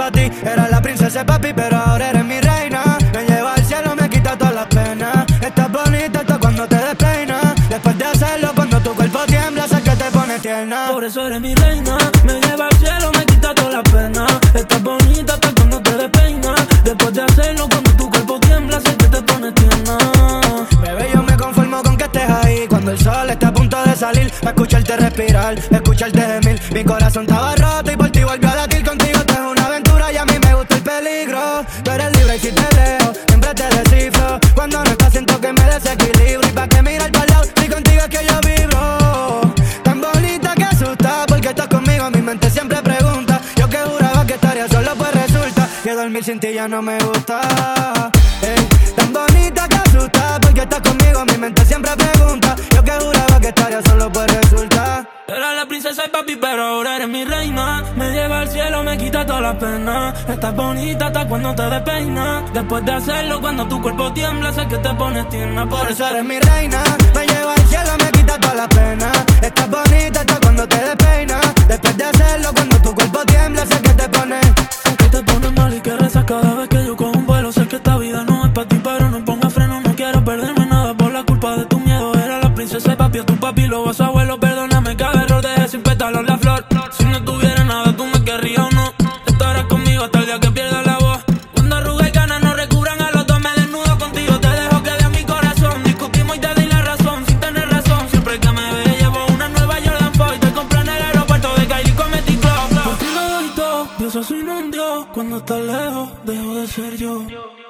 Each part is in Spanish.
pa' ti. Era la princesa papi, pero ahora eres mi reina. Me lleva al cielo, me quita todas las penas. Estás bonita hasta cuando te despeinas. Después de hacerlo, cuando tu cuerpo tiembla, sé que te pone tierna. Por eso eres mi reina. Me lleva al cielo, me quita todas las penas. Estás bonita hasta cuando te despeinas. Después de hacerlo, cuando tu cuerpo tiembla, sé que te pone tierna. Bebé, yo me conformo con que estés ahí. Cuando el sol está a punto de salir, pa' escucharte respirar, escucharte gemir. Mi corazón estaba roto y por ti volvió a latir. Contigo esto es una aventura y a mí me gusta el peligro. Tú eres libre y si te leo, siempre te descifro. Cuando no estás siento que me desequilibro. Y pa' que mirar para el lado, si contigo es que yo vibro. Tan bonita que asusta, porque estás conmigo, mi mente siempre pregunta. Yo que juraba que estaría solo, pues resulta que dormir sin ti ya no me gusta. Tan bonita que asusta, porque estás conmigo, mi mente siempre pregunta. Yo que juraba que estaría solo, pues resulta. Era la princesa y papi, pero ahora eres mi reina. Me lleva al cielo, me quita todas las penas. Estás bonita hasta cuando te despeinas. Después de hacerlo, cuando tu cuerpo tiembla, sé que te pones tierna. Por eso eres mi reina. Me lleva al cielo, me quita todas las penas. Estás bonita hasta cuando te despeinas. Después de hacerlo, cuando tu cuerpo tiembla, sé que te pones. Sé que te pones mal y que rezas cada vez que yo cojo un vuelo. Sé que esta vida no es para ti, pero no pongas freno. No quiero perderme nada por la culpa de tu miedo. Era la princesa y papi, es tu papi, luego su abuelo. Perdóname cada error, dejé sin pétalos la flor. Si no tuviera nada, tú me querrías o no. Estarás conmigo hasta el día que pierda la voz. Cuando arruga y ganas no recubran a los dos, me desnudo contigo. Te dejo que de mi corazón. Discutimos y te di la razón, sin tener razón. Siempre que me ve, llevo una nueva Jordan Foy. Te compré en el aeropuerto de Kylie con Metty Club. Por ti lo doy todo, Dios soy un Dios. Cuando estás lejos, dejo de ser yo.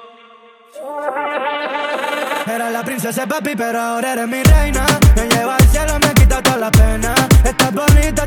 Era la princesa papi, pero ahora eres mi reina. Me lleva al cielo, me quita todas las penas. Estás bonita